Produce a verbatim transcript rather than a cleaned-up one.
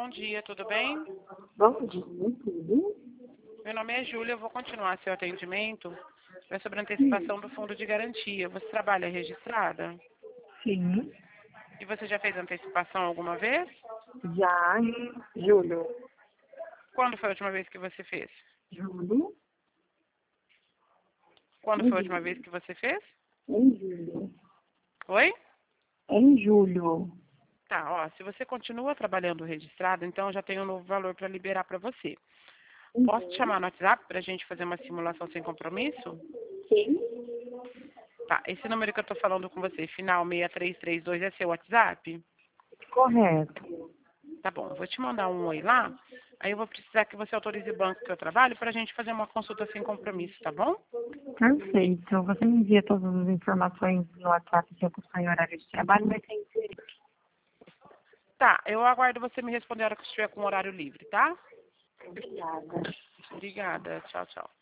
bom dia, tudo bem? Bom dia, tudo? Meu nome é Júlia, eu vou continuar seu atendimento. É sobre a antecipação do fundo de garantia. Você trabalha registrada? Sim. E você já fez antecipação alguma vez? Já em julho. Quando foi a última vez que você fez? Julho? Quando Em foi a última vez julho. que você fez? Em julho. Oi? Em julho. Tá, ó, se você continua trabalhando registrado, então eu já tenho um novo valor para liberar para você. Posso te Uhum. chamar no WhatsApp para a gente fazer uma simulação sem compromisso? Sim. Tá, esse número que eu tô falando com você, final seis três três dois, é seu WhatsApp? Correto. Tá bom, eu vou te mandar um oi lá. Aí eu vou precisar que você autorize o banco que eu trabalho para a gente fazer uma consulta sem compromisso, tá bom? Perfeito. Você me envia todas as informações no WhatsApp que eu estou em horário de trabalho, vai ter interesse. Tá, eu aguardo você me responder a hora que estiver com o horário livre, tá? Obrigada. Obrigada, tchau, tchau.